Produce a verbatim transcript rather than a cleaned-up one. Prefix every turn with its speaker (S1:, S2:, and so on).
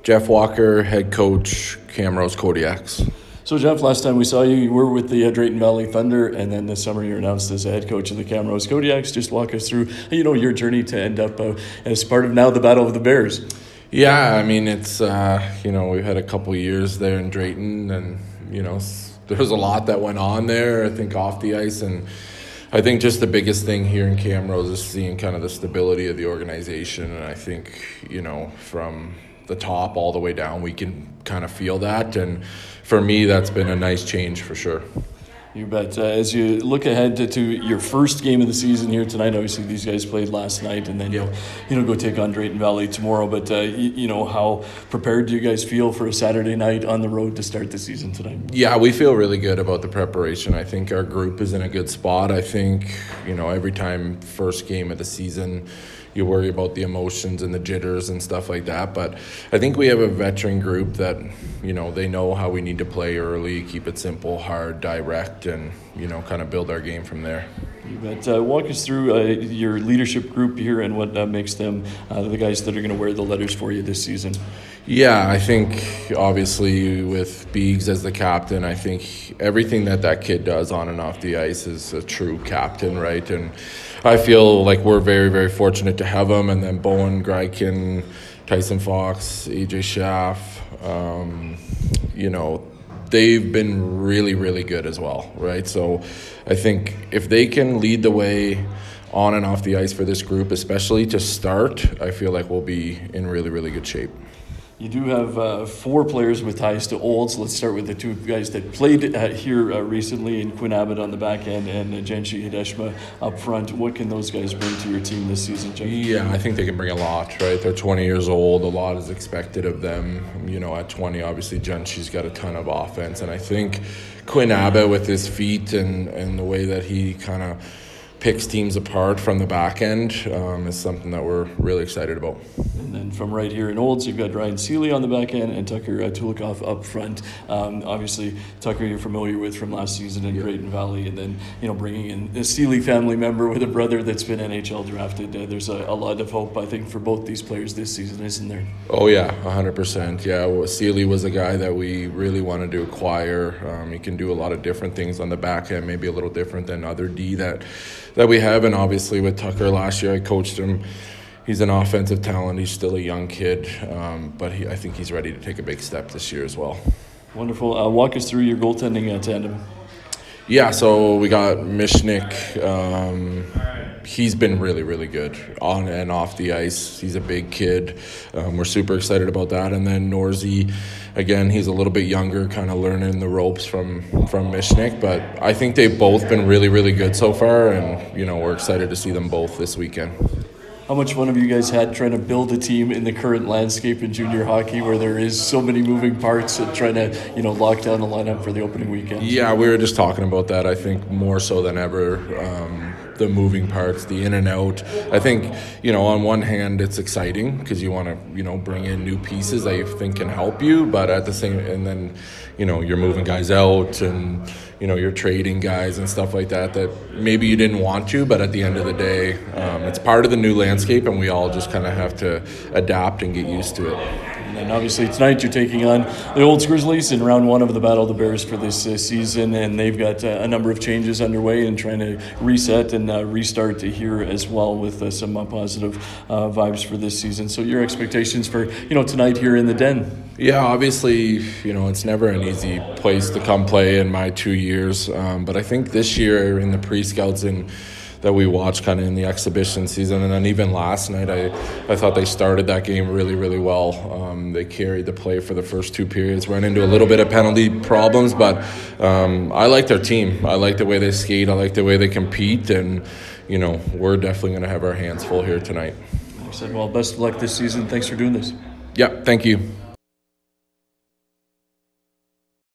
S1: Jeff Walker, head coach, Camrose Kodiaks.
S2: So, Jeff, last time we saw you, you were with the uh, Drayton Valley Thunder, and then this summer you're announced as a head coach of the Camrose Kodiaks. Just walk us through, you know, your journey to end up uh, as part of now the Battle of the Bears.
S1: Yeah, I mean, it's, uh, you know, we've had a couple years there in Drayton, and, you know, there was a lot that went on there, I think, off the ice, and I think just the biggest thing here in Camrose is seeing kind of the stability of the organization, and I think, you know, from the top all the way down, we can kind of feel that, and for me, that's been a nice change for sure.
S2: You bet. Uh, as you look ahead to, to your first game of the season here tonight, obviously these guys played last night, and then you'll you know go take on Drayton Valley tomorrow. But uh, you, you know, how prepared do you guys feel for a Saturday night on the road to start the season tonight?
S1: Yeah, we feel really good about the preparation. I think our group is in a good spot. I think you know every time first game of the season, you worry about the emotions and the jitters and stuff like that. But I think we have a veteran group that, you know, they know how we need to play early, keep it simple, hard, direct, and, you know, kind of build our game from there.
S2: You bet. Uh, walk us through uh, your leadership group here and what uh, makes them uh, the guys that are going to wear the letters for you this season.
S1: Yeah, I think obviously with Beegs as the captain, I think everything that that kid does on and off the ice is a true captain, right? And I feel like we're very, very fortunate to have him. And then Bowen Greikin, Tyson Fox, A J Schaff, um, you know, they've been really, really good as well, right? So I think if they can lead the way on and off the ice for this group, especially to start, I feel like we'll be in really, really good shape.
S2: You do have uh, four players with ties to Olds. Let's start with the two guys that played uh, here uh, recently, in Quinn Abbott on the back end and uh, Genshi Hideshima up front. What can those guys bring to your team this season, Jeff?
S1: Yeah, I think they can bring a lot, right? They're twenty years old. A lot is expected of them. You know, at twenty, obviously, Genshi's got a ton of offense. And I think Quinn Abbott, with his feet and, and the way that he kind of picks teams apart from the back end um, is something that we're really excited about.
S2: And then from right here in Olds, you've got Ryan Seeley on the back end and Tucker uh, Tulikoff up front. Um, obviously, Tucker you're familiar with from last season in yeah. Drayton Valley, and then you know bringing in a Seeley family member with a brother that's been N H L drafted. Uh, there's a, a lot of hope, I think, for both these players this season, isn't there?
S1: Oh yeah, one hundred percent. Yeah, well, Seeley was a guy that we really wanted to acquire. Um, he can do a lot of different things on the back end, maybe a little different than other D that that we have. And obviously with Tucker last year, I coached him. He's an offensive talent. He's still a young kid, um, but he, I think he's ready to take a big step this year as well.
S2: Wonderful. Uh, walk us through your goaltending uh, tandem.
S1: Yeah, so we got Mishnik. Um, he's been really, really good on and off the ice. He's a big kid. Um, we're super excited about that. And then Norzy, again, he's a little bit younger, kind of learning the ropes from, from Mishnik. But I think they've both been really, really good so far. And, you know, we're excited to see them both this weekend.
S2: How much fun have you guys had trying to build a team in the current landscape in junior hockey where there is so many moving parts and trying to, you know, lock down the lineup for the opening weekend?
S1: Yeah, we were just talking about that. I think more so than ever, um, the moving parts, the in and out. I think, you know, on one hand, it's exciting because you want to, you know, bring in new pieces that you think can help you, but at the same, and then, you know, you're moving guys out and, you know, you're trading guys and stuff like that that maybe you didn't want to, but at the end of the day, um, it's part of the new landscape, and we all just kind of have to adapt and get used to it.
S2: And then obviously tonight you're taking on the Olds Grizzlies in round one of the Battle of the Bears for this uh, season, and they've got uh, a number of changes underway and trying to reset and uh, restart here as well with uh, some uh, positive uh, vibes for this season. So your expectations for, you know, tonight here in the Den?
S1: Yeah, obviously, you know, it's never an easy place to come play in my two years, um, but I think this year in the pre-scouts and that we watched kind of in the exhibition season, and then even last night I, I thought they started that game really, really well. Um, they carried the play for the first two periods, ran into a little bit of penalty problems, but um, I like their team. I like the way they skate. I like the way they compete, and, you know, we're definitely going to have our hands full here tonight.
S2: I said, well, best of luck this season. Thanks for doing this.
S1: Yeah, thank you.